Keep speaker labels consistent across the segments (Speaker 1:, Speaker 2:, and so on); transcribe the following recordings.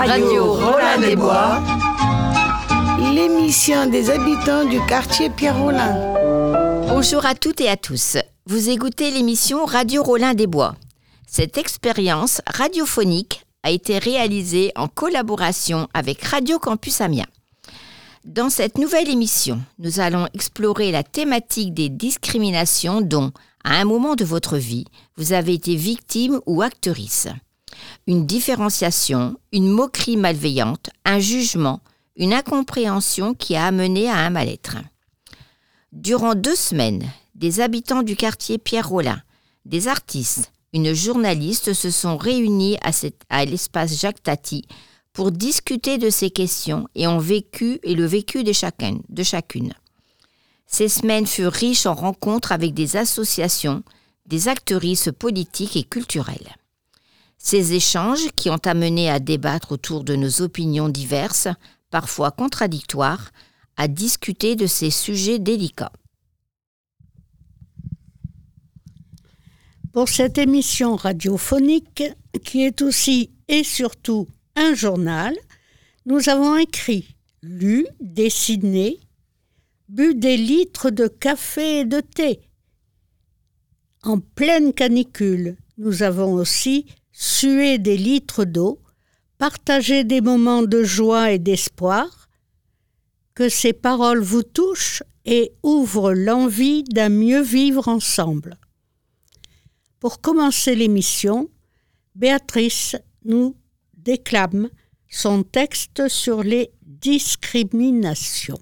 Speaker 1: Radio Rolin-des-Bois,
Speaker 2: l'émission des habitants du quartier Pierre-Rolin.
Speaker 3: Bonjour à toutes et à tous. Vous écoutez l'émission Radio Rolin-des-Bois. Cette expérience radiophonique a été réalisée en collaboration avec Radio Campus Amiens. Dans cette nouvelle émission, nous allons explorer la thématique des discriminations dont, à un moment de votre vie, vous avez été victime ou actrice. Une différenciation, une moquerie malveillante, un jugement, une incompréhension qui a amené à un mal-être. Durant 2 semaines, des habitants du quartier Pierre-Rolin, des artistes, une journaliste se sont réunis à l'espace Jacques Tati pour discuter de ces questions et le vécu de chacune. Ces semaines furent riches en rencontres avec des associations, des actrices politiques et culturelles. Ces échanges qui ont amené à débattre autour de nos opinions diverses, parfois contradictoires, à discuter de ces sujets délicats.
Speaker 2: Pour cette émission radiophonique, qui est aussi et surtout un journal, nous avons écrit, lu, dessiné, bu des litres de café et de thé. En pleine canicule, nous avons aussi sué des litres d'eau, partagé des moments de joie et d'espoir. Que ces paroles vous touchent et ouvrent l'envie d'un mieux vivre ensemble. Pour commencer l'émission, Béatrice nous déclame son texte sur les discriminations.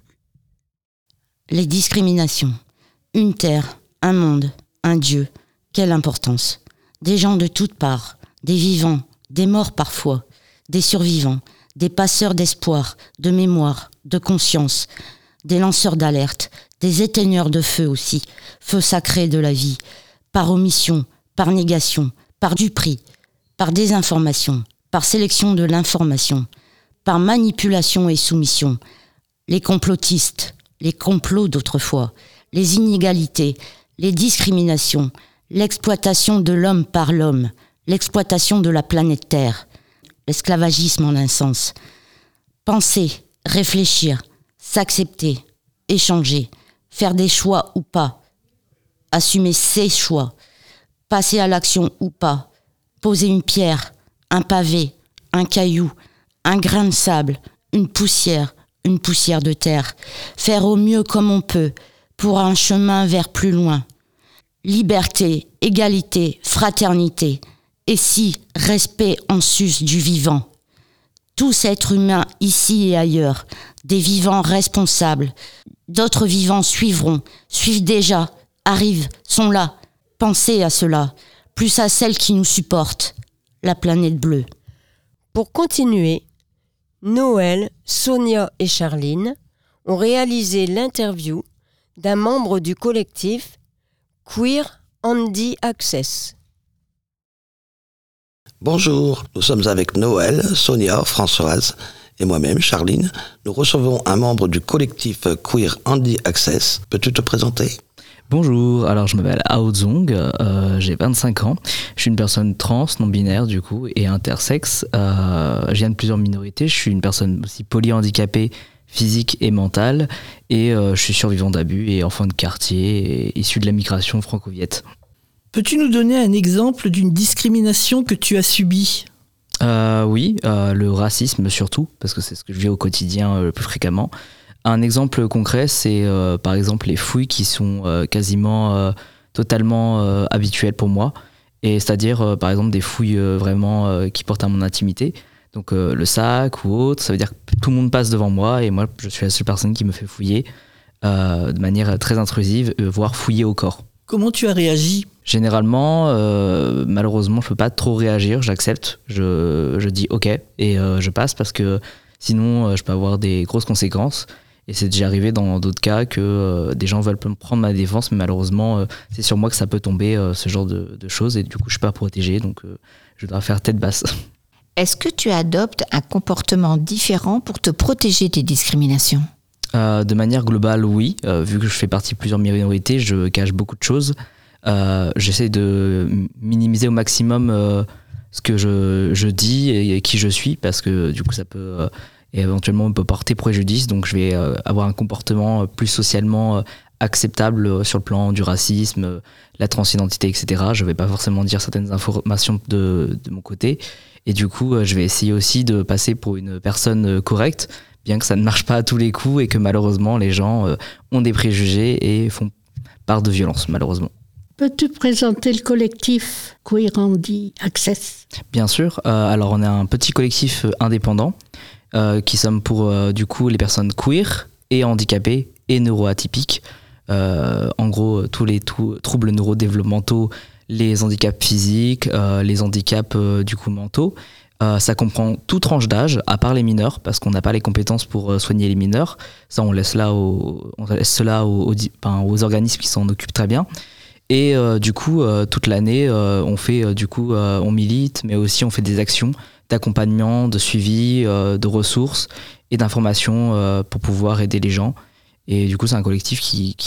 Speaker 4: Les discriminations. Une terre, un monde, un Dieu. Quelle importance. Des gens de toutes parts, des vivants, des morts parfois, des survivants, des passeurs d'espoir, de mémoire, de conscience, des lanceurs d'alerte, des éteigneurs de feu aussi, feu sacré de la vie, par omission, par négation, par duperie, par désinformation, par sélection de l'information, par manipulation et soumission, les complotistes, les complots d'autrefois, les inégalités, les discriminations, l'exploitation de l'homme par l'homme, l'exploitation de la planète Terre, l'esclavagisme en un sens. Penser, réfléchir, s'accepter, échanger, faire des choix ou pas, assumer ses choix, passer à l'action ou pas, poser une pierre, un pavé, un caillou, un grain de sable, une poussière de terre, faire au mieux comme on peut pour un chemin vers plus loin. Liberté, égalité, fraternité, et si respect en sus du vivant. Tous êtres humains ici et ailleurs, des vivants responsables, d'autres vivants suivront, suivent déjà, arrivent, sont là. Pensez à cela, plus à celle qui nous supporte, la planète bleue.
Speaker 1: Pour continuer, Noël, Sonia et Charline ont réalisé l'interview d'un membre du collectif Queer Handy Access.
Speaker 5: Bonjour, nous sommes avec Noël, Sonia, Françoise et moi-même, Charline. Nous recevons un membre du collectif Queer Handy Access. Peux-tu te présenter ?
Speaker 6: Bonjour, alors je m'appelle Ao Zong, j'ai 25 ans, je suis une personne trans, non-binaire du coup, et intersexe, je viens de plusieurs minorités, je suis une personne aussi polyhandicapée, physique et mentale, et je suis survivant d'abus et enfant de quartier, et issu de la migration franco-viette.
Speaker 7: Peux-tu nous donner un exemple d'une discrimination que tu as subie ?
Speaker 6: Oui, le racisme surtout, parce que c'est ce que je vis au quotidien le plus fréquemment. Un exemple concret, c'est par exemple les fouilles qui sont quasiment totalement habituelles pour moi. Et c'est-à-dire par exemple des fouilles vraiment qui portent à mon intimité. Donc le sac ou autre, ça veut dire que tout le monde passe devant moi et moi je suis la seule personne qui me fait fouiller de manière très intrusive, voire fouiller au corps.
Speaker 7: Comment tu as réagi ?
Speaker 6: Généralement, malheureusement, je peux pas trop réagir, j'accepte, je dis ok et je passe parce que sinon je peux avoir des grosses conséquences. Et c'est déjà arrivé dans d'autres cas que des gens veulent prendre ma défense, mais malheureusement, c'est sur moi que ça peut tomber, ce genre de choses. Et du coup, je suis pas protégé, donc je dois faire tête basse.
Speaker 3: Est-ce que tu adoptes un comportement différent pour te protéger des discriminations ?
Speaker 6: De manière globale, oui. Vu que je fais partie de plusieurs minorités, je cache beaucoup de choses. J'essaie de minimiser au maximum ce que je dis et qui je suis, parce que du coup ça peut éventuellement me peut porter préjudice, donc je vais avoir un comportement plus socialement acceptable sur le plan du racisme, la transidentité, etc. Je vais pas forcément dire certaines informations de mon côté, et du coup je vais essayer aussi de passer pour une personne correcte, bien que ça ne marche pas à tous les coups et que malheureusement les gens ont des préjugés et font part de violence, malheureusement.
Speaker 2: Peux-tu présenter le collectif Queer Handi Access ?
Speaker 6: Bien sûr. Alors on est un petit collectif indépendant qui sommes pour du coup les personnes queer et handicapées et neuroatypiques. En gros tous les troubles neurodéveloppementaux, les handicaps physiques, les handicaps du coup mentaux. Ça comprend toute tranche d'âge, à part les mineurs, parce qu'on n'a pas les compétences pour soigner les mineurs. Ça, on laisse cela aux organismes qui s'en occupent très bien. Et du coup, toute l'année, on milite, mais aussi on fait des actions d'accompagnement, de suivi, de ressources et d'information pour pouvoir aider les gens. Et du coup, c'est un collectif qui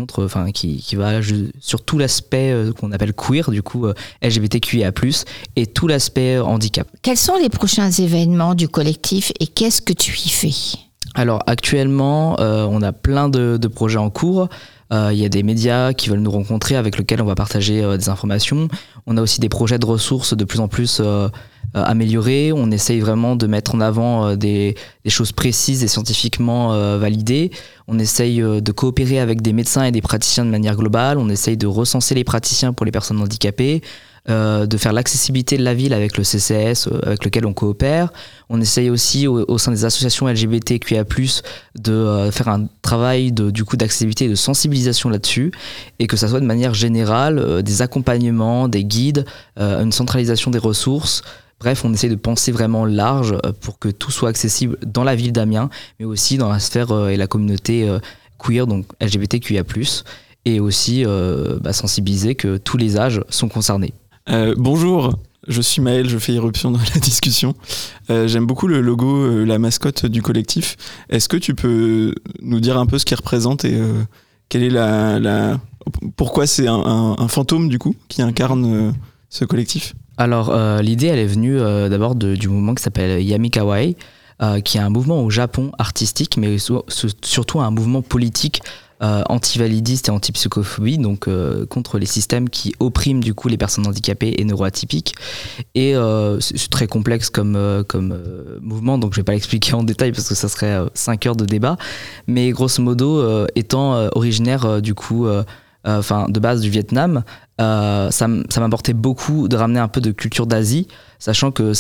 Speaker 6: va sur tout l'aspect qu'on appelle queer, du coup LGBTQIA+, et tout l'aspect handicap.
Speaker 3: Quels sont les prochains événements du collectif et qu'est-ce que tu y fais ?
Speaker 6: Alors actuellement, on a plein de projets en cours. Il y a des médias qui veulent nous rencontrer avec lesquels on va partager des informations. On a aussi des projets de ressources de plus en plus améliorés. On essaye vraiment de mettre en avant des choses précises et scientifiquement validées. On essaye de coopérer avec des médecins et des praticiens de manière globale. On essaye de recenser les praticiens pour les personnes handicapées. De faire l'accessibilité de la ville avec le CCS avec lequel on coopère. On essaye aussi au sein des associations LGBTQIA+, de faire un travail d'accessibilité et de sensibilisation là-dessus, et que ça soit de manière générale des accompagnements, des guides, une centralisation des ressources. Bref, on essaie de penser vraiment large pour que tout soit accessible dans la ville d'Amiens, mais aussi dans la sphère et la communauté queer, donc LGBTQIA+, et aussi sensibiliser que tous les âges sont concernés.
Speaker 8: Bonjour, je suis Maël, je fais irruption dans la discussion. J'aime beaucoup le logo, la mascotte du collectif. Est-ce que tu peux nous dire un peu ce qu'il représente et quelle est pourquoi c'est un fantôme du coup qui incarne ce collectif ?
Speaker 6: Alors l'idée elle est venue d'abord du mouvement qui s'appelle Yami Kawaii, qui est un mouvement au Japon artistique, mais surtout un mouvement politique anti-validiste et anti-psychophobie, donc contre les systèmes qui oppriment du coup les personnes handicapées et neuroatypiques. Et c'est très complexe comme mouvement, donc je vais pas l'expliquer en détail parce que ça serait 5 heures de débat, mais grosso modo étant originaire du coup de base du Vietnam, ça m'importait beaucoup de ramener un peu de culture d'Asie, sachant que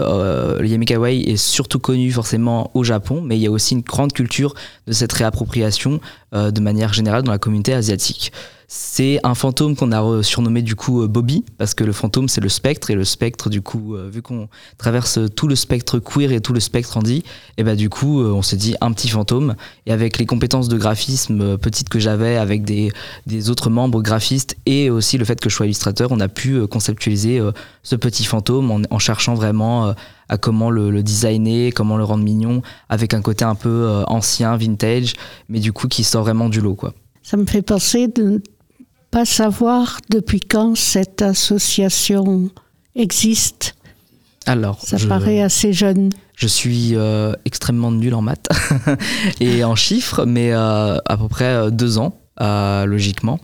Speaker 6: le Yami Kawaii est surtout connu forcément au Japon, mais il y a aussi une grande culture de cette réappropriation de manière générale dans la communauté asiatique. C'est un fantôme qu'on a surnommé du coup Bobby, parce que le fantôme c'est le spectre, et le spectre du coup, vu qu'on traverse tout le spectre queer et tout le spectre handi, et du coup on s'est dit un petit fantôme, et avec les compétences de graphisme petites que j'avais avec des autres membres graphistes, et aussi le fait que je sois illustrateur, on a pu conceptualiser ce petit fantôme en cherchant vraiment à comment le designer, comment le rendre mignon, avec un côté un peu ancien, vintage, mais du coup qui sort vraiment du lot, quoi.
Speaker 2: Ça me fait penser de ne pas savoir depuis quand cette association existe.
Speaker 6: Alors,
Speaker 2: ça paraît assez jeune.
Speaker 6: Je suis extrêmement nul en maths et en chiffres, mais à peu près 2 ans, logiquement.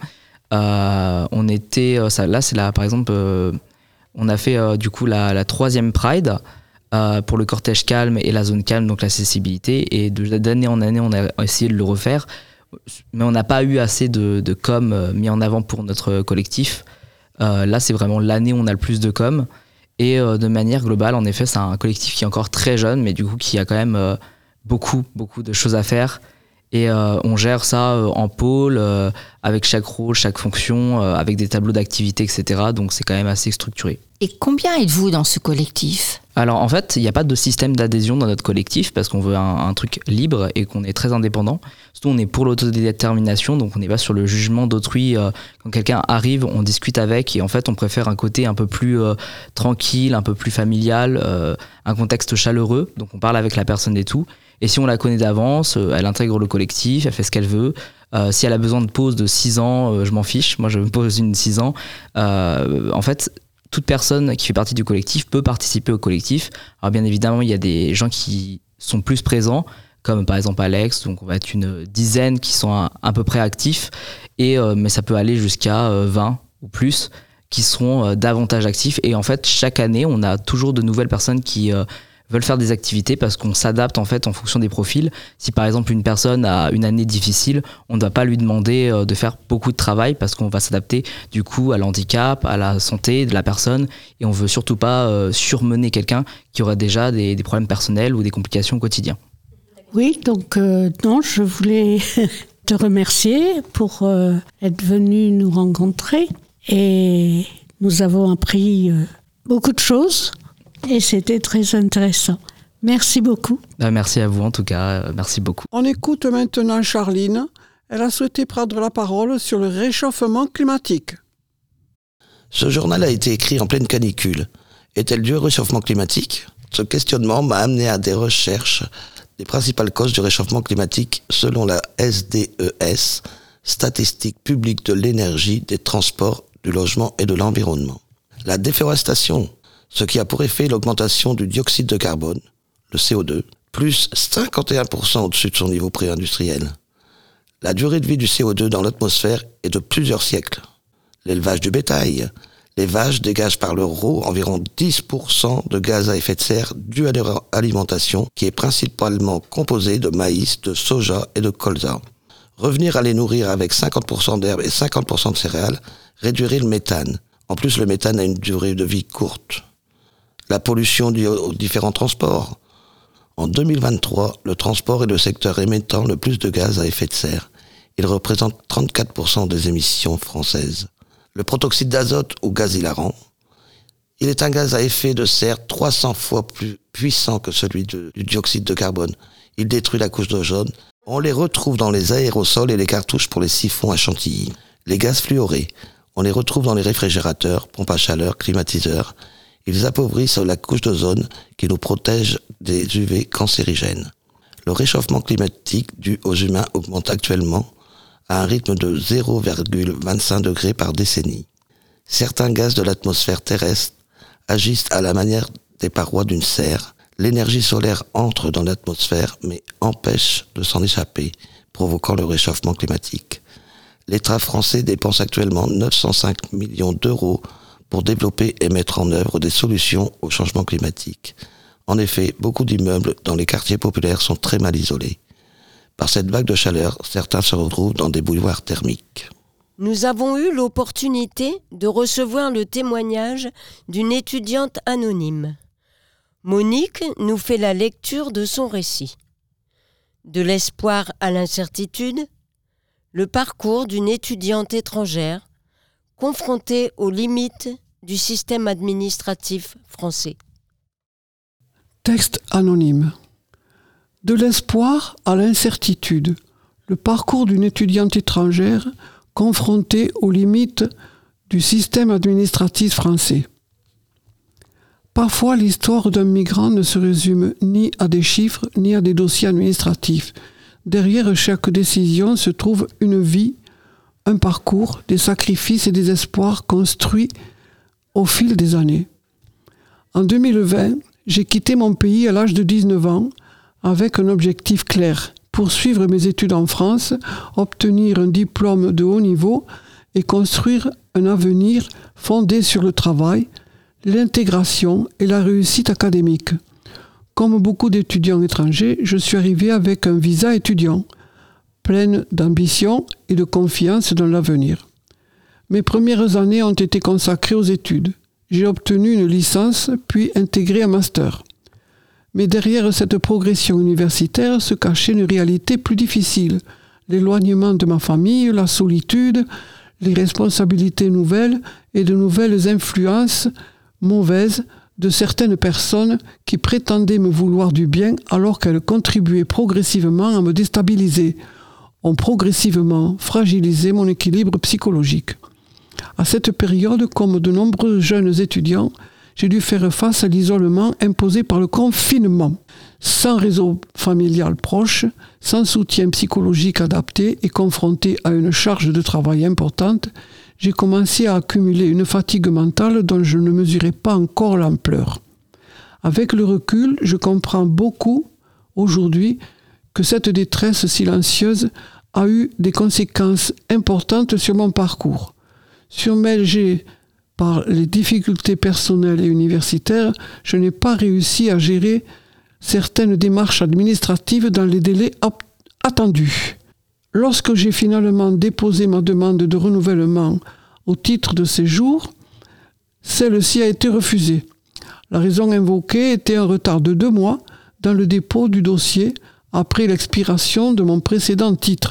Speaker 6: On était, là c'est là, par exemple, on a fait du coup la 3e Pride pour le cortège calme et la zone calme, donc l'accessibilité, et d'année en année on a essayé de le refaire. Mais on n'a pas eu assez de com mis en avant pour notre collectif. Là, c'est vraiment l'année où on a le plus de com. Et de manière globale, en effet, c'est un collectif qui est encore très jeune, mais du coup, qui a quand même beaucoup de choses à faire. Et on gère ça en pôle, avec chaque rôle, chaque fonction, avec des tableaux d'activité, etc. Donc, c'est quand même assez structuré.
Speaker 3: Et combien êtes-vous dans ce collectif ?
Speaker 6: Alors en fait, il n'y a pas de système d'adhésion dans notre collectif parce qu'on veut un truc libre et qu'on est très indépendant. Surtout, on est pour l'autodétermination, donc on n'est pas sur le jugement d'autrui. Quand quelqu'un arrive, on discute avec, et en fait, on préfère un côté un peu plus tranquille, un peu plus familial, un contexte chaleureux. Donc on parle avec la personne et tout. Et si on la connaît d'avance, elle intègre le collectif, elle fait ce qu'elle veut. Si elle a besoin de pause de 6 ans, je m'en fiche. Moi, je me pose une 6 ans. En fait, toute personne qui fait partie du collectif peut participer au collectif. Alors bien évidemment, il y a des gens qui sont plus présents, comme par exemple Alex, donc on va être une dizaine qui sont à peu près actifs, mais ça peut aller jusqu'à 20 ou plus qui seront davantage actifs. Et en fait, chaque année, on a toujours de nouvelles personnes qui veulent faire des activités parce qu'on s'adapte en fait en fonction des profils. Si par exemple une personne a une année difficile, on ne va pas lui demander de faire beaucoup de travail parce qu'on va s'adapter du coup à l'handicap, à la santé de la personne, et on veut surtout pas surmener quelqu'un qui aurait déjà des problèmes personnels ou des complications au quotidien.
Speaker 2: Oui, donc non, je voulais te remercier pour être venu nous rencontrer, et nous avons appris beaucoup de choses. Et c'était très intéressant. Merci beaucoup.
Speaker 6: Merci à vous en tout cas, merci beaucoup.
Speaker 9: On écoute maintenant Charline. Elle a souhaité prendre la parole sur le réchauffement climatique.
Speaker 5: Ce journal a été écrit en pleine canicule. Est-elle due au réchauffement climatique ? Ce questionnement m'a amené à des recherches des principales causes du réchauffement climatique selon la SDES, Statistique publique de l'énergie, des transports, du logement et de l'environnement. La déforestation, ce qui a pour effet l'augmentation du dioxyde de carbone, le CO2, plus 51% au-dessus de son niveau pré-industriel. La durée de vie du CO2 dans l'atmosphère est de plusieurs siècles. L'élevage du bétail. Les vaches dégagent par leur roue environ 10% de gaz à effet de serre dû à leur alimentation, qui est principalement composée de maïs, de soja et de colza. Revenir à les nourrir avec 50% d'herbe et 50% de céréales réduirait le méthane. En plus, le méthane a une durée de vie courte. La pollution due aux différents transports. En 2023, le transport est le secteur émettant le plus de gaz à effet de serre. Il représente 34% des émissions françaises. Le protoxyde d'azote ou gaz hilarant. Il est un gaz à effet de serre 300 fois plus puissant que celui du dioxyde de carbone. Il détruit la couche d'ozone. On les retrouve dans les aérosols et les cartouches pour les siphons à chantilly. Les gaz fluorés. On les retrouve dans les réfrigérateurs, pompes à chaleur, climatiseurs. Ils appauvrissent la couche d'ozone qui nous protège des UV cancérigènes. Le réchauffement climatique dû aux humains augmente actuellement à un rythme de 0,25 degrés par décennie. Certains gaz de l'atmosphère terrestre agissent à la manière des parois d'une serre. L'énergie solaire entre dans l'atmosphère mais empêche de s'en échapper, provoquant le réchauffement climatique. L'État français dépense actuellement 905 millions d'euros pour développer et mettre en œuvre des solutions au changement climatique. En effet, beaucoup d'immeubles dans les quartiers populaires sont très mal isolés. Par cette vague de chaleur, certains se retrouvent dans des bouilloires thermiques.
Speaker 1: Nous avons eu l'opportunité de recevoir le témoignage d'une étudiante anonyme. Monique nous fait la lecture de son récit. De l'espoir à l'incertitude, le parcours d'une étudiante étrangère confrontée aux limites du système administratif français.
Speaker 9: Texte anonyme. De l'espoir à l'incertitude. Le parcours d'une étudiante étrangère confrontée aux limites du système administratif français. Parfois, l'histoire d'un migrant ne se résume ni à des chiffres, ni à des dossiers administratifs. Derrière chaque décision se trouve une vie, un parcours, des sacrifices et des espoirs construits au fil des années. En 2020, j'ai quitté mon pays à l'âge de 19 ans avec un objectif clair, poursuivre mes études en France, obtenir un diplôme de haut niveau et construire un avenir fondé sur le travail, l'intégration et la réussite académique. Comme beaucoup d'étudiants étrangers, je suis arrivé avec un visa étudiant, pleine d'ambition et de confiance dans l'avenir. Mes premières années ont été consacrées aux études. J'ai obtenu une licence, puis intégré un master. Mais derrière cette progression universitaire se cachait une réalité plus difficile. L'éloignement de ma famille, la solitude, les responsabilités nouvelles et de nouvelles influences mauvaises de certaines personnes qui prétendaient me vouloir du bien alors qu'elles contribuaient progressivement à me déstabiliser, ont progressivement fragilisé mon équilibre psychologique. À cette période, comme de nombreux jeunes étudiants, j'ai dû faire face à l'isolement imposé par le confinement. Sans réseau familial proche, sans soutien psychologique adapté et confronté à une charge de travail importante, j'ai commencé à accumuler une fatigue mentale dont je ne mesurais pas encore l'ampleur. Avec le recul, je comprends beaucoup aujourd'hui que cette détresse silencieuse a eu des conséquences importantes sur mon parcours. Submergé par les difficultés personnelles et universitaires, je n'ai pas réussi à gérer certaines démarches administratives dans les délais attendus. Lorsque j'ai finalement déposé ma demande de renouvellement au titre de séjour, celle-ci a été refusée. La raison invoquée était un retard de 2 mois dans le dépôt du dossier après l'expiration de mon précédent titre.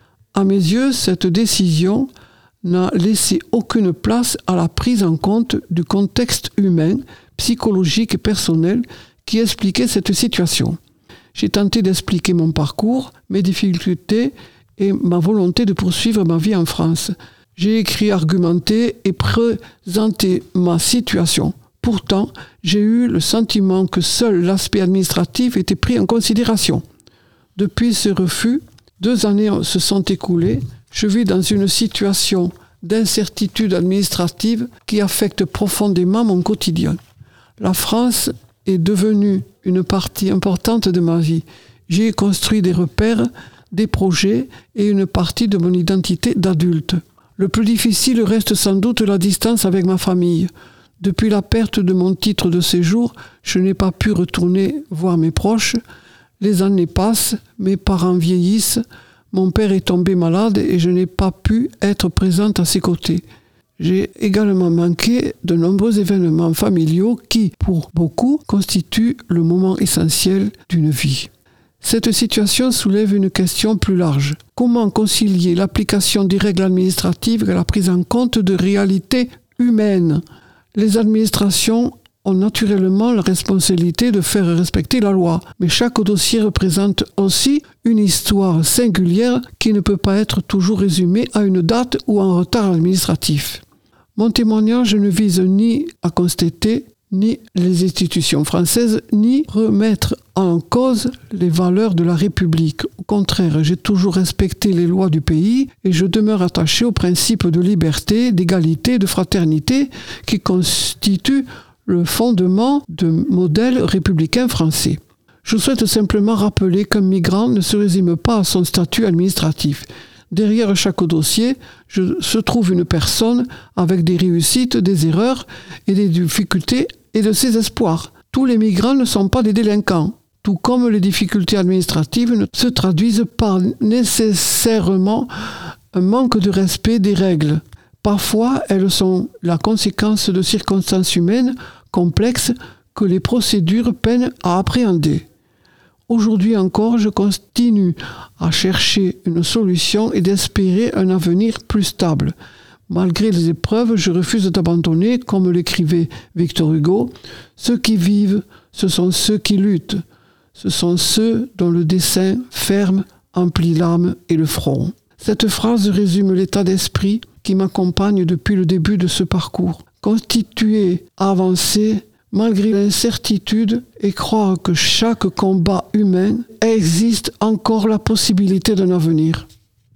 Speaker 9: À mes yeux, cette décision n'a laissé aucune place à la prise en compte du contexte humain, psychologique et personnel qui expliquait cette situation. J'ai tenté d'expliquer mon parcours, mes difficultés et ma volonté de poursuivre ma vie en France. J'ai écrit, argumenté et présenté ma situation. Pourtant, j'ai eu le sentiment que seul l'aspect administratif était pris en considération. Depuis ce refus, 2 années se sont écoulées. Je vis dans une situation d'incertitude administrative qui affecte profondément mon quotidien. La France est devenue une partie importante de ma vie. J'y ai construit des repères, des projets et une partie de mon identité d'adulte. Le plus difficile reste sans doute la distance avec ma famille. Depuis la perte de mon titre de séjour, je n'ai pas pu retourner voir mes proches. Les années passent, mes parents vieillissent, mon père est tombé malade et je n'ai pas pu être présente à ses côtés. J'ai également manqué de nombreux événements familiaux qui, pour beaucoup, constituent le moment essentiel d'une vie. Cette situation soulève une question plus large. Comment concilier l'application des règles administratives et la prise en compte de réalités humaines ? Les administrations ont naturellement la responsabilité de faire respecter la loi, mais chaque dossier représente aussi une histoire singulière qui ne peut pas être toujours résumée à une date ou un retard administratif. Mon témoignage ne vise ni à constater ni les institutions françaises, ni remettre en cause les valeurs de la République. Au contraire, j'ai toujours respecté les lois du pays et je demeure attaché aux principes de liberté, d'égalité, de fraternité qui constituent le fondement du modèle républicain français. Je souhaite simplement rappeler qu'un migrant ne se résume pas à son statut administratif. Derrière chaque dossier, se trouve une personne avec des réussites, des erreurs et des difficultés et de ses espoirs. Tous les migrants ne sont pas des délinquants, tout comme les difficultés administratives ne se traduisent pas nécessairement un manque de respect des règles. Parfois, elles sont la conséquence de circonstances humaines complexes que les procédures peinent à appréhender. Aujourd'hui encore, je continue à chercher une solution et d'espérer un avenir plus stable. Malgré les épreuves, je refuse d'abandonner, comme l'écrivait Victor Hugo. Ceux qui vivent, ce sont ceux qui luttent. Ce sont ceux dont le dessein ferme emplit l'âme et le front. Cette phrase résume l'état d'esprit qui m'accompagne depuis le début de ce parcours. Constituer, avancer, malgré l'incertitude, et croire que chaque combat humain existe encore la possibilité d'un avenir.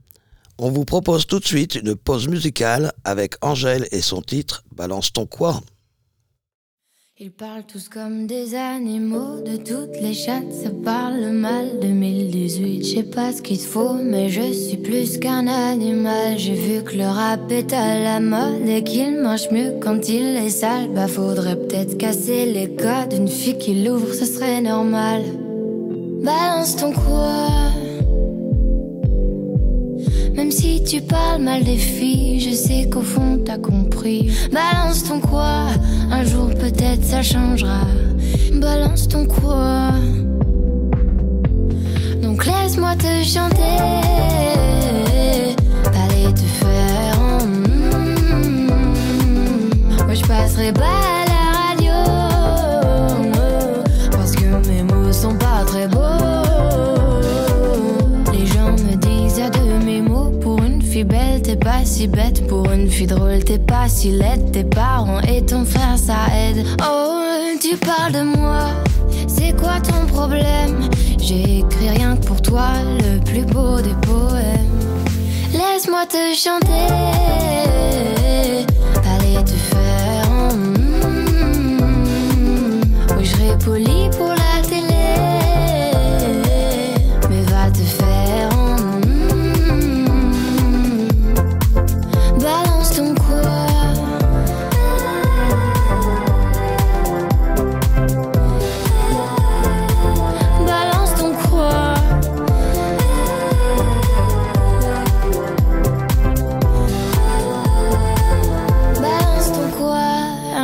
Speaker 5: On vous propose tout de suite une pause musicale avec Angèle et son titre « Balance ton quoi ».
Speaker 10: Ils parlent tous comme des animaux, de toutes les chattes, ça parle mal. 2018, je sais pas ce qu'il te faut, mais je suis plus qu'un animal. J'ai vu que le rap est à la mode et qu'il mange mieux quand il est sale. Bah faudrait peut-être casser les codes, une fille qui l'ouvre, ce serait normal. Balance ton quoi. Même si tu parles mal des filles, je sais qu'au fond t'as compris. Balance ton quoi, un jour peut-être ça changera. Balance ton quoi. Donc laisse-moi te chanter, aller te faire Moi je passerai pas à la radio, parce que mes mots sont pas très beaux. Les gens me disent à de mes mots. Pour une fille belle, t'es pas si bête. Pour une fille drôle, t'es pas si laide. Tes parents et ton frère, ça aide. Oh, tu parles de moi, c'est quoi ton problème? J'ai écrit rien que pour toi, le plus beau des poèmes. Laisse-moi te chanter,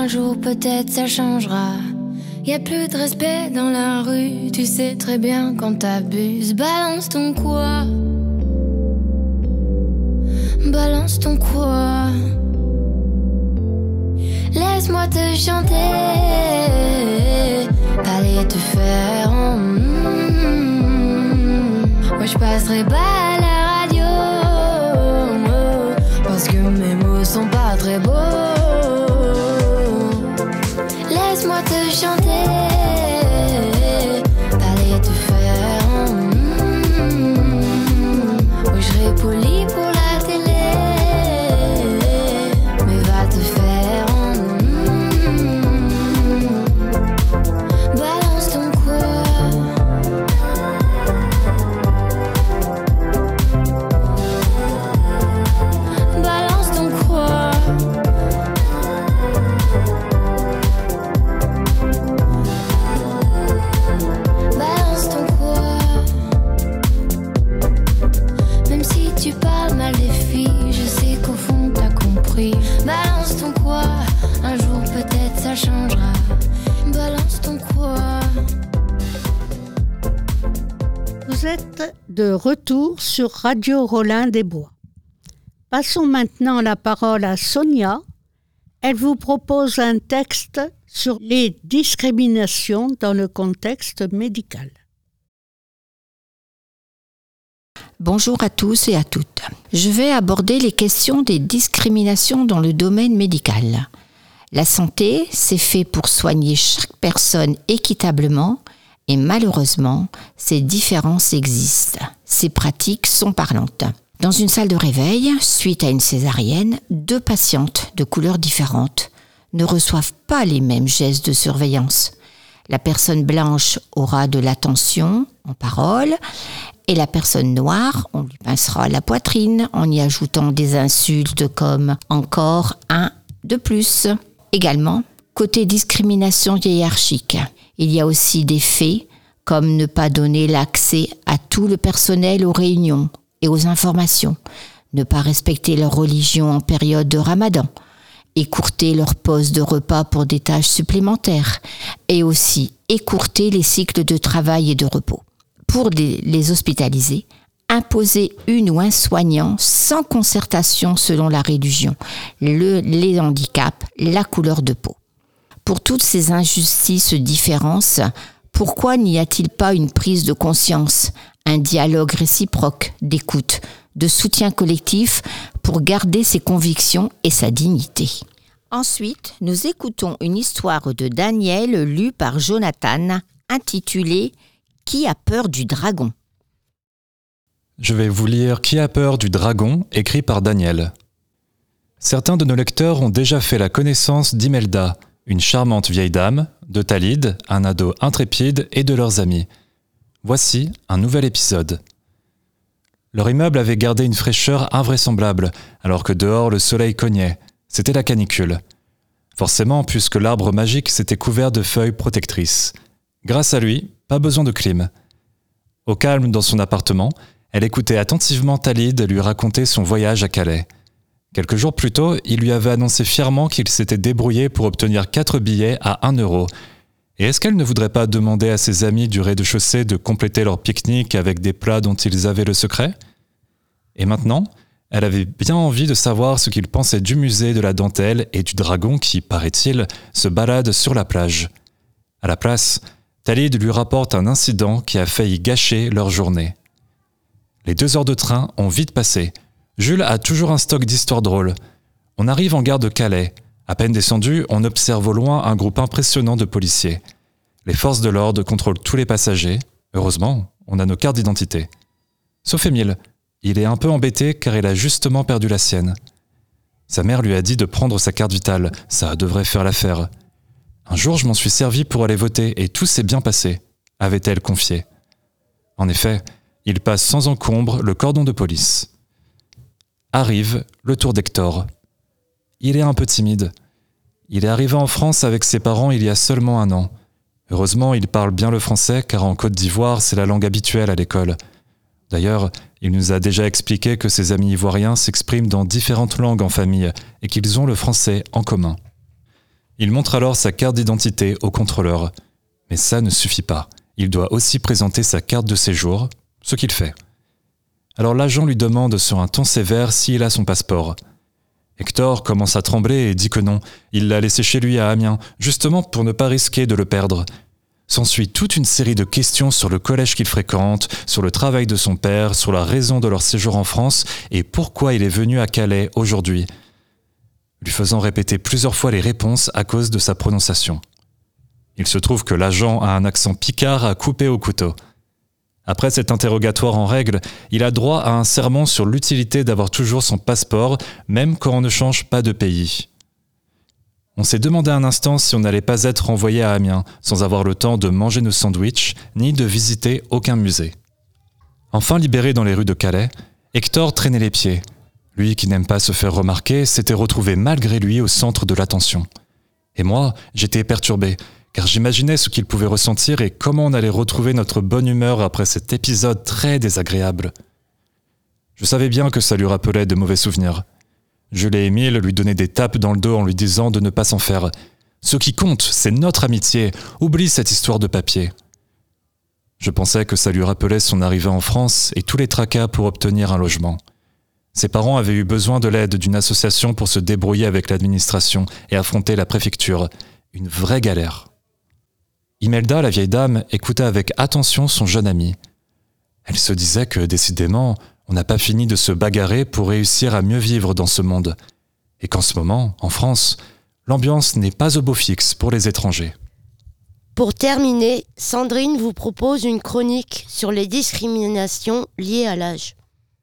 Speaker 10: un jour peut-être ça changera. Y a plus de respect dans la rue, tu sais très bien quand t'abuses. Balance ton quoi? Balance ton quoi? Laisse-moi te chanter, aller te faire. Moi je passerai pas à la radio, parce que mes mots sont pas très beaux. Laisse-moi te chanter, aller te faire. Moi je serai poli pour la télé, mais va te faire. Balance ton quoi? Balance ton quoi? Balance ton quoi? Même si tu parles mal des filles, je sais qu'au fond t'as compris. Balance ton quoi? Un jour peut-être ça changera. Balance ton quoi?
Speaker 2: Vous êtes de retour sur Radio Rolin des Bois. Passons maintenant la parole à Sonia. Elle vous propose un texte sur les discriminations dans le contexte médical.
Speaker 3: Bonjour à tous et à toutes. Je vais aborder les questions des discriminations dans le domaine médical. La santé, c'est fait pour soigner chaque personne équitablement et malheureusement, ces différences existent. Ces pratiques sont parlantes. Dans une salle de réveil, suite à une césarienne, 2 patientes de couleurs différentes ne reçoivent pas les mêmes gestes de surveillance. La personne blanche aura de l'attention en parole et la personne noire, on lui pincera la poitrine en y ajoutant des insultes comme « encore un de plus ». Également, côté discrimination hiérarchique, il y a aussi des faits comme ne pas donner l'accès à tout le personnel aux réunions et aux informations, ne pas respecter leur religion en période de Ramadan, écourter leur pause de repas pour des tâches supplémentaires et aussi écourter les cycles de travail et de repos. Pour les hospitalisés, imposer une ou un soignant sans concertation selon la religion, les handicaps, la couleur de peau. Pour toutes ces injustices, différences, pourquoi n'y a-t-il pas une prise de conscience, un dialogue réciproque, d'écoute, de soutien collectif pour garder ses convictions et sa dignité? Ensuite, nous écoutons une histoire de Daniel lue par Jonathan, intitulée « Qui a peur du dragon ?»
Speaker 11: Je vais vous lire « Qui a peur du dragon » écrit par Daniel. Certains de nos lecteurs ont déjà fait la connaissance d'Imelda, une charmante vieille dame, de Talid, un ado intrépide et de leurs amis. Voici un nouvel épisode. Leur immeuble avait gardé une fraîcheur invraisemblable, alors que dehors le soleil cognait. C'était la canicule. Forcément, puisque l'arbre magique s'était couvert de feuilles protectrices. Grâce à lui, pas besoin de clim. Au calme dans son appartement, elle écoutait attentivement Talid lui raconter son voyage à Calais. Quelques jours plus tôt, il lui avait annoncé fièrement qu'il s'était débrouillé pour obtenir 4 billets à 1 €. Et est-ce qu'elle ne voudrait pas demander à ses amis du rez-de-chaussée de compléter leur pique-nique avec des plats dont ils avaient le secret? Et maintenant, elle avait bien envie de savoir ce qu'il pensait du musée de la dentelle et du dragon qui, paraît-il, se balade sur la plage. À la place, Talid lui rapporte un incident qui a failli gâcher leur journée. Les 2 heures de train ont vite passé. Jules a toujours un stock d'histoires drôles. On arrive en gare de Calais. À peine descendu, on observe au loin un groupe impressionnant de policiers. Les forces de l'ordre contrôlent tous les passagers. Heureusement, on a nos cartes d'identité. Sauf Émile. Il est un peu embêté car il a justement perdu la sienne. Sa mère lui a dit de prendre sa carte vitale. Ça devrait faire l'affaire. Un jour, je m'en suis servi pour aller voter et tout s'est bien passé, avait-elle confié. En effet, il passe sans encombre le cordon de police. Arrive le tour d'Hector. Il est un peu timide. Il est arrivé en France avec ses parents il y a seulement 1 an. Heureusement, il parle bien le français car en Côte d'Ivoire, c'est la langue habituelle à l'école. D'ailleurs, il nous a déjà expliqué que ses amis ivoiriens s'expriment dans différentes langues en famille et qu'ils ont le français en commun. Il montre alors sa carte d'identité au contrôleur. Mais ça ne suffit pas. Il doit aussi présenter sa carte de séjour, ce qu'il fait. Alors l'agent lui demande sur un ton sévère s'il a son passeport. Hector commence à trembler et dit que non, il l'a laissé chez lui à Amiens, justement pour ne pas risquer de le perdre. S'ensuit toute une série de questions sur le collège qu'il fréquente, sur le travail de son père, sur la raison de leur séjour en France et pourquoi il est venu à Calais aujourd'hui, lui faisant répéter plusieurs fois les réponses à cause de sa prononciation. Il se trouve que l'agent a un accent picard à couper au couteau. Après cet interrogatoire en règle, il a droit à un sermon sur l'utilité d'avoir toujours son passeport, même quand on ne change pas de pays. On s'est demandé un instant si on n'allait pas être renvoyé à Amiens, sans avoir le temps de manger nos sandwichs, ni de visiter aucun musée. Enfin libéré dans les rues de Calais, Hector traînait les pieds. Lui qui n'aime pas se faire remarquer, s'était retrouvé malgré lui au centre de l'attention. Et moi, j'étais perturbé, car j'imaginais ce qu'il pouvait ressentir et comment on allait retrouver notre bonne humeur après cet épisode très désagréable. Je savais bien que ça lui rappelait de mauvais souvenirs. Jules et Émile lui donnaient des tapes dans le dos en lui disant de ne pas s'en faire. Ce qui compte, c'est notre amitié. Oublie cette histoire de papier. Je pensais que ça lui rappelait son arrivée en France et tous les tracas pour obtenir un logement. Ses parents avaient eu besoin de l'aide d'une association pour se débrouiller avec l'administration et affronter la préfecture. Une vraie galère. Imelda, la vieille dame, écoutait avec attention son jeune ami. Elle se disait que, décidément, on n'a pas fini de se bagarrer pour réussir à mieux vivre dans ce monde. Et qu'en ce moment, en France, l'ambiance n'est pas au beau fixe pour les étrangers.
Speaker 1: Pour terminer, Sandrine vous propose une chronique sur les discriminations liées à l'âge.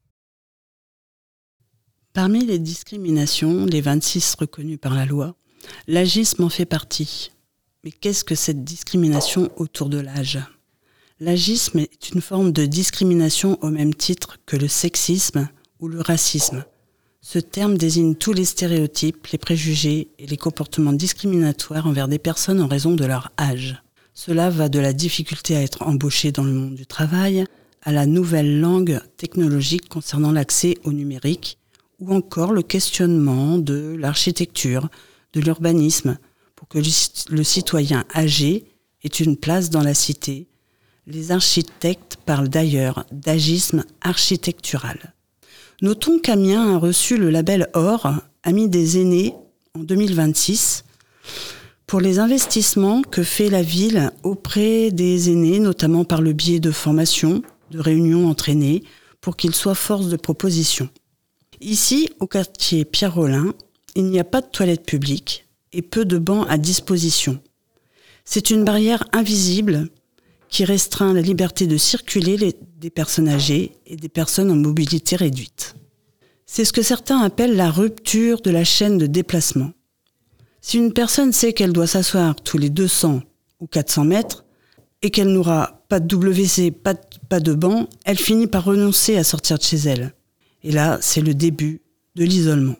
Speaker 12: Parmi les discriminations, les 26 reconnues par la loi, l'agisme en fait partie. Mais qu'est-ce que cette discrimination autour de l'âge ? L'agisme est une forme de discrimination au même titre que le sexisme ou le racisme. Ce terme désigne tous les stéréotypes, les préjugés et les comportements discriminatoires envers des personnes en raison de leur âge. Cela va de la difficulté à être embauché dans le monde du travail, à la nouvelle langue technologique concernant l'accès au numérique, ou encore le questionnement de l'architecture, de l'urbanisme, pour que le citoyen âgé ait une place dans la cité. Les architectes parlent d'ailleurs d'agisme architectural. Notons qu'Amiens a reçu le label Or, Ami des aînés, en 2026, pour les investissements que fait la ville auprès des aînés, notamment par le biais de formations, de réunions entraînées, pour qu'ils soient force de proposition. Ici, au quartier Pierre-Rollin, il n'y a pas de toilettes publiques et peu de bancs à disposition. C'est une barrière invisible qui restreint la liberté de circuler des personnes âgées et des personnes en mobilité réduite. C'est ce que certains appellent la rupture de la chaîne de déplacement. Si une personne sait qu'elle doit s'asseoir tous les 200 ou 400 mètres et qu'elle n'aura pas de WC, pas de banc, elle finit par renoncer à sortir de chez elle. Et là, c'est le début de l'isolement.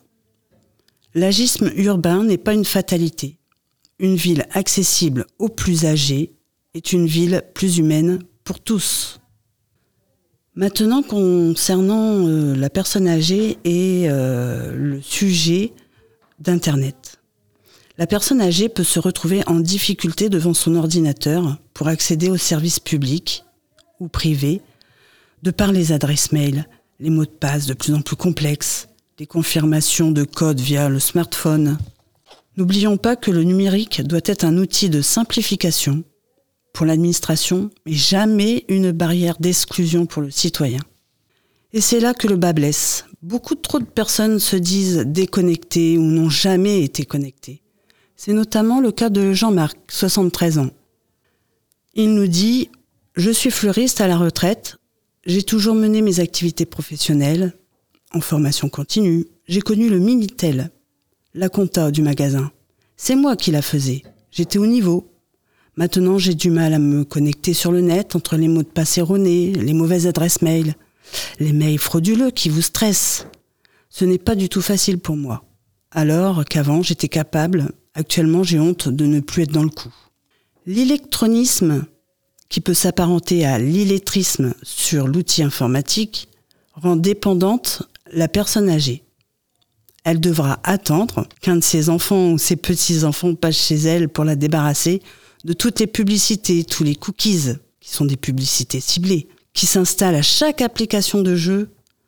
Speaker 12: L'agisme urbain n'est pas une fatalité. Une ville accessible aux plus âgés est une ville plus humaine pour tous. Maintenant, concernant la personne âgée et le sujet d'Internet. La personne âgée peut se retrouver en difficulté devant son ordinateur pour accéder aux services publics ou privés, de par les adresses mail, les mots de passe de plus en plus complexes, les confirmations de codes via le smartphone. N'oublions pas que le numérique doit être un outil de simplification pour l'administration, mais jamais une barrière d'exclusion pour le citoyen. Et c'est là que le bât blesse. Beaucoup trop de personnes se disent déconnectées ou n'ont jamais été connectées. C'est notamment le cas de Jean-Marc, 73 ans. Il nous dit « Je suis fleuriste à la retraite, j'ai toujours mené mes activités professionnelles, en formation continue, j'ai connu le Minitel, la compta du magasin. C'est moi qui la faisais, j'étais au niveau. Maintenant, j'ai du mal à me connecter sur le net entre les mots de passe erronés, les mauvaises adresses mail, les mails frauduleux qui vous stressent. Ce n'est pas du tout facile pour moi. Alors qu'avant, j'étais capable, actuellement, j'ai honte de ne plus être dans le coup. L'électronisme, qui peut s'apparenter à l'illettrisme sur l'outil informatique, rend dépendante la personne âgée. Elle devra attendre qu'un de ses enfants ou ses petits-enfants passe chez elle pour la débarrasser de toutes les publicités, tous les cookies, qui sont des publicités ciblées, qui s'installent à chaque application de jeu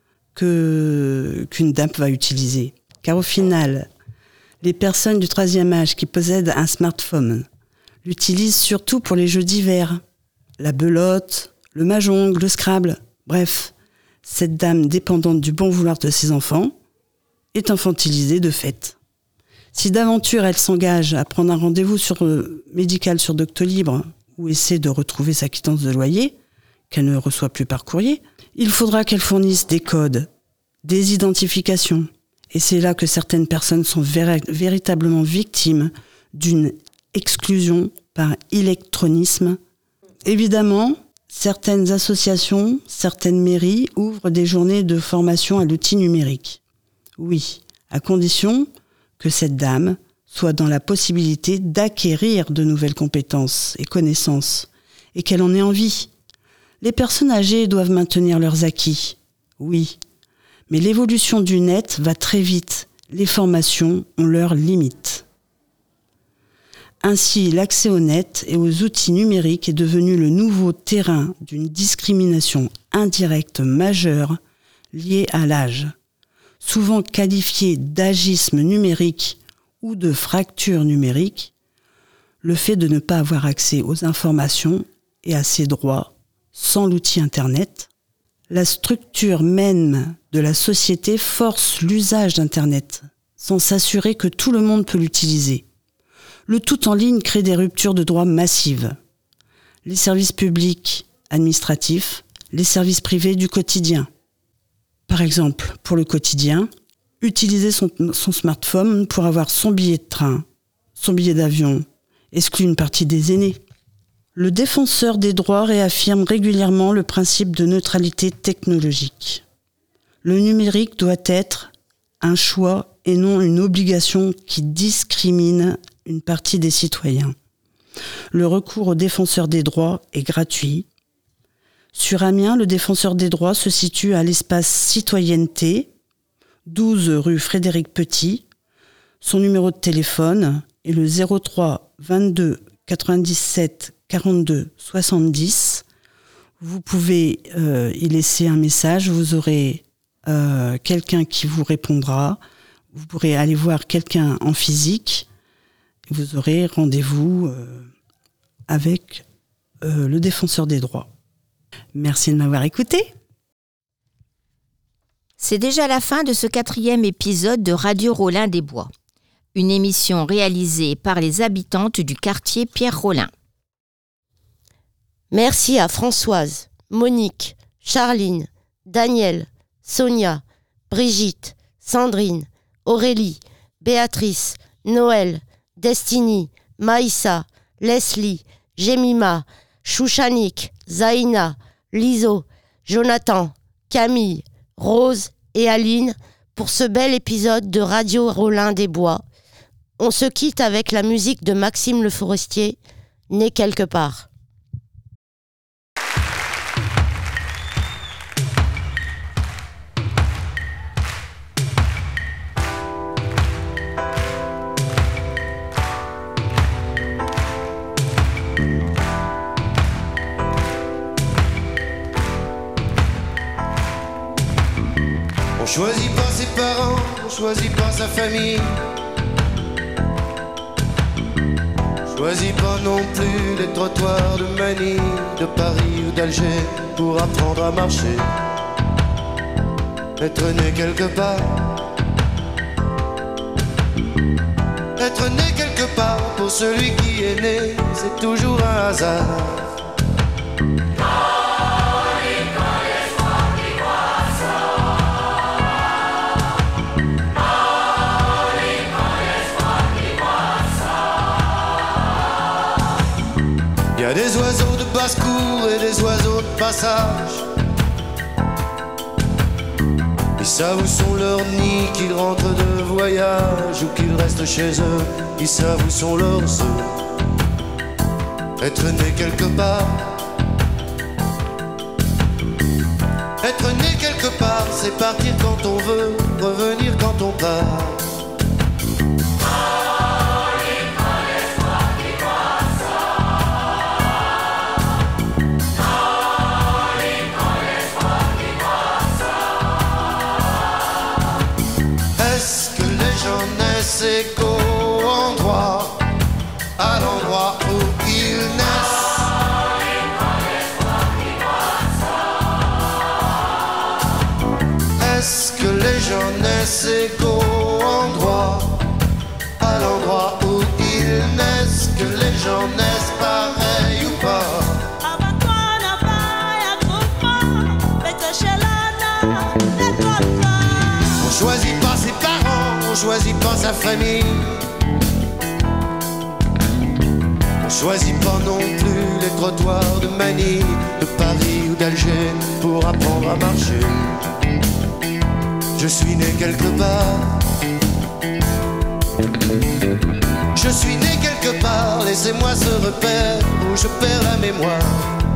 Speaker 12: qu'une dame va utiliser. Car au final, les personnes du 3e âge qui possèdent un smartphone l'utilisent surtout pour les jeux divers. La belote, le mahjong, le Scrabble. Bref, cette dame dépendante du bon vouloir de ses enfants est infantilisée de fait. Si d'aventure elle s'engage à prendre un rendez-vous médical sur Doctolib ou essaie de retrouver sa quittance de loyer, qu'elle ne reçoit plus par courrier, il faudra qu'elle fournisse des codes, des identifications. Et c'est là que certaines personnes sont véritablement victimes d'une exclusion par électronisme. Évidemment, certaines associations, certaines mairies ouvrent des journées de formation à l'outil numérique. Oui, à condition que cette dame soit dans la possibilité d'acquérir de nouvelles compétences et connaissances, et qu'elle en ait envie. Les personnes âgées doivent maintenir leurs acquis, oui, mais l'évolution du net va très vite, les formations ont leurs limites. Ainsi, l'accès au net et aux outils numériques est devenu le nouveau terrain d'une discrimination indirecte majeure liée à l'âge, souvent qualifiée d'agisme numérique ou de fracture numérique, le fait de ne pas avoir accès aux informations et à ses droits sans l'outil Internet. La structure même de la société force l'usage d'Internet, sans s'assurer que tout le monde peut l'utiliser. Le tout en ligne crée des ruptures de droits massives. Les services publics administratifs, les services privés du quotidien. Par exemple, pour le quotidien, utiliser son smartphone pour avoir son billet de train, son billet d'avion, exclut une partie des aînés. Le défenseur des droits réaffirme régulièrement le principe de neutralité technologique. Le numérique doit être un choix et non une obligation qui discrimine une partie des citoyens. Le recours au défenseur des droits est gratuit. Sur Amiens, le défenseur des droits se situe à l'espace Citoyenneté, 12 rue Frédéric Petit. Son numéro de téléphone est le 03 22 97 42 70. Vous pouvez y laisser un message, vous aurez quelqu'un qui vous répondra. Vous pourrez aller voir quelqu'un en physique. Vous aurez rendez-vous avec le défenseur des droits. Merci de m'avoir écouté.
Speaker 3: C'est déjà la fin de ce 4e épisode de Radio Rolin des Bois, une émission réalisée par les habitantes du quartier Pierre-Rolin.
Speaker 1: Merci à Françoise, Monique, Charline, Daniel, Sonia, Brigitte, Sandrine, Aurélie, Béatrice, Noël, Destiny, Maïssa, Leslie, Jemima, Chouchanik, Zaïna, Liso, Jonathan, Camille, Rose et Aline pour ce bel épisode de Radio Rolin des Bois. On se quitte avec la musique de Maxime Le Forestier, Né quelque part.
Speaker 13: On choisit pas ses parents, on choisit pas sa famille. Choisis pas non plus les trottoirs de Manille, de Paris ou d'Alger pour apprendre à marcher. Être né quelque part, être né quelque part pour celui qui est né, c'est toujours un hasard. Il y a des oiseaux de basse-cour et des oiseaux de passage. Ils savent où sont leurs nids, qu'ils rentrent de voyage ou qu'ils restent chez eux. Ils savent où sont leurs œufs. Être né quelque part, Être né quelque part, c'est partir quand on veut, revenir quand on part. Est-ce que les gens naissent égaux en droit, à l'endroit où ils naissent? Est-ce que les gens naissent égaux en droit, à l'endroit où ils naissent? Que les gens naissent pareils ou pas? On choisit pas ses parents, on choisit pas sa famille. On choisit pas non plus les trottoirs de Manille, de Paris ou d'Alger pour apprendre à marcher. Je suis né quelque part. Je suis né quelque part, laissez-moi ce repère où je perds la mémoire.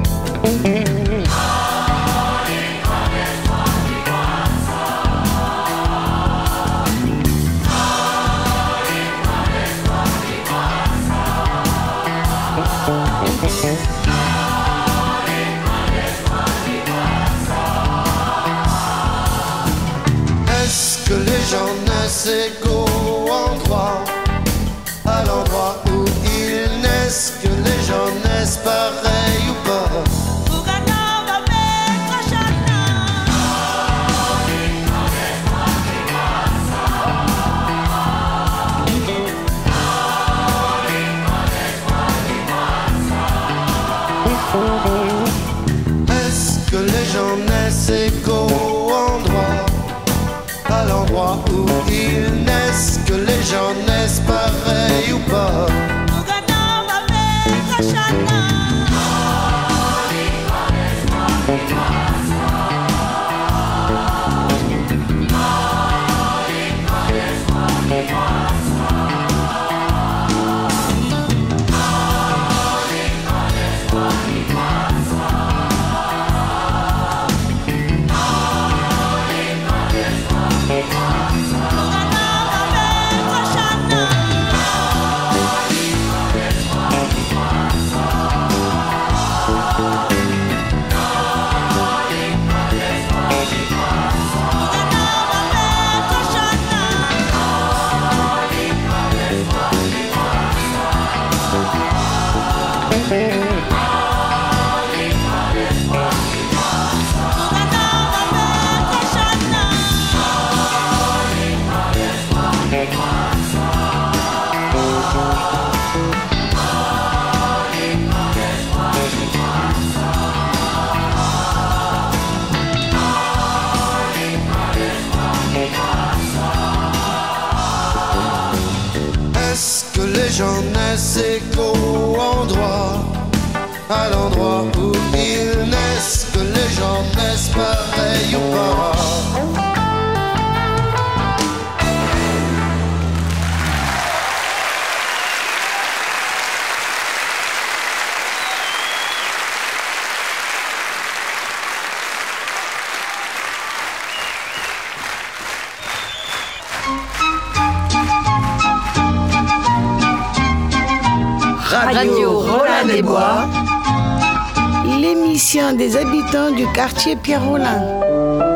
Speaker 13: Est-ce que les gens naissent égaux en droit, à l'endroit où ils naissent? Que les gens naissent pareils ou pas? Est-ce que les gens naissent égaux en droit, à l'endroit où ils naissent? Que les gens naissent pareils ou pas? Est-ce que les gens naissent égaux en droit, à l'endroit où ils naissent? Que les gens naissent pareils ou pas?
Speaker 14: Radio Rolin-des-Bois, l'émission des habitants du quartier Pierre-Rolin.